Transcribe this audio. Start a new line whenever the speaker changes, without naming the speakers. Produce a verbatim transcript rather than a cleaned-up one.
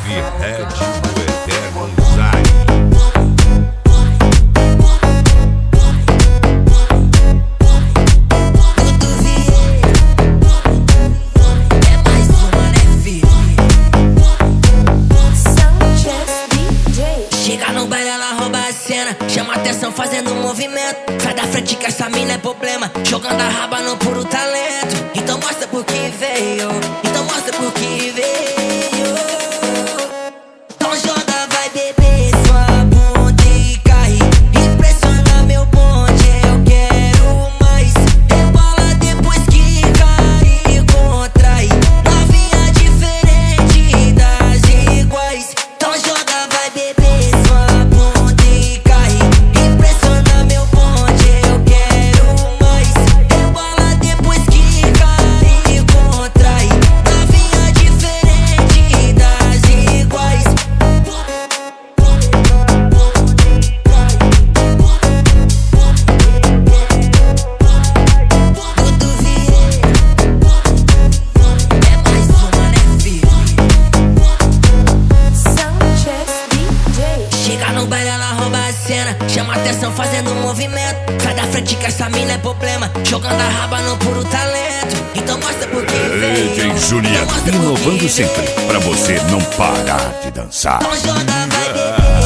Heavy Head do Eterno Zay.
Chama atenção fazendo um movimento. Sai da frente que essa mina é problema. Jogando a raba no puro talento. Então mostra por que veio. Então mostra por que veio. Então joga, vai beber sua bunda e cai. Impressiona meu bonde, eu quero mais. Rebola depois que cai e contrai. Novinha diferente das iguais. Então joga, vai beber sua bunda e cai. Impressiona meu bonde, eu quero mais. Rebola depois que cai e contrai. Novinha diferente das iguais. Dudu Vieira é mais uma, né, filho? Chega no baile, ela rouba a cena. Chama atenção fazendo um movimento. Sai da frente que essa mina é problema. Jogando a raba no puro talento. Então mostra por que veio.
D J Juliano,
Então mostra por que
inovando
veio.
sempre, pra você não parar de dançar.
Então joga, vai beber.